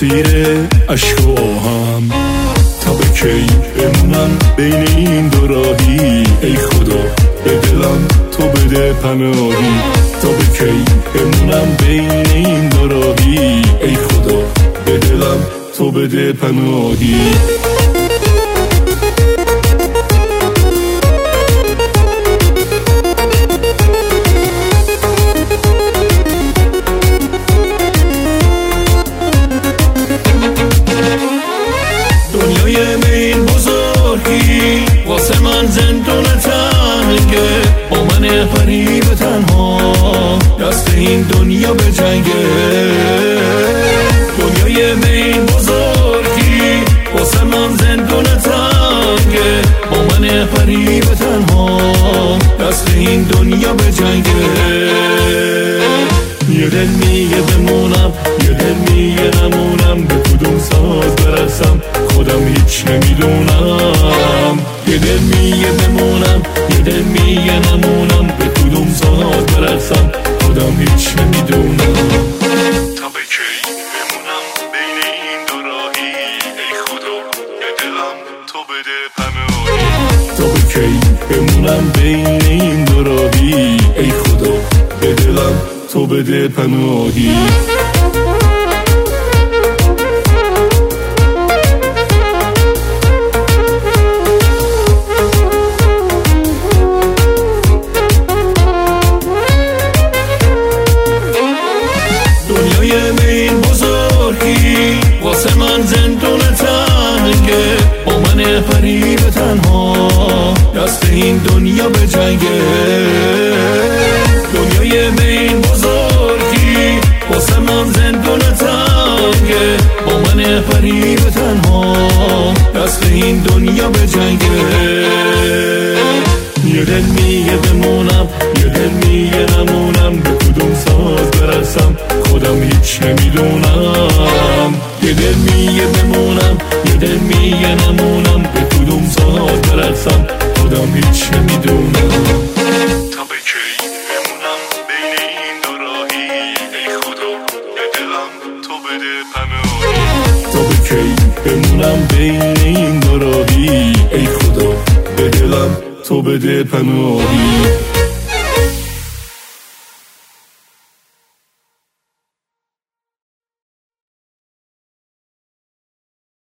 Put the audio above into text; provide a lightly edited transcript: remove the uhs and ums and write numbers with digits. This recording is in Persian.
زیر عشق و آهم. تا به کی بمونم بین این دو راهی؟ ای خدا به دلم تو بده پناهی. تا به کی بمونم بین این دو راهی؟ ای خدا به دلم تو بده پناهی. دنیای این بزرگی واسه من زندون تنگه، با من غریب تنها دست این دنیا به جنگه. دنیای این بزرگی واسه من زندون تنگه، با من غریب تنها دست این دنیا به جنگه. یه دل میگه بمونم، یه دل میگه نمونم، به کدوم ساز برسم خودم هیچ نمیدونم. یه دل میگه بمونم، یه دل میگه نمونم، به کدوم ساز برسم خودم هیچ نمیدونم. تا به کی بمونم بین این دو راهی؟ ای خدا به دلم تو بده پناهی. تا به کی بمونم بین این دو راهی؟ ای خدا به دلم تو بده پناهی. دنیای این بزرگی واسه من زندون تنگه، با من غریب تنها دست این دنیا به جنگه. دنیای این بزرگی واسه من زندون تنگه، با من غریب تنها دست این دنیا به جنگه. یه دل میگه بمونم، یه دل میگه نمونم، به کدوم ساز برسم خودم هیچ نمیدونم. یه دل میگه بمونم، یه دل میگه نمونم، به کدوم ساز برسم خودم هیچ نمیدونم. تا به کی بمونم بین این دو راهی؟ ای خدا به دلم تو بده پناهی. تا به کی بمونم بین این دو راهی؟ ای خدا به دلم تو بده پناهی.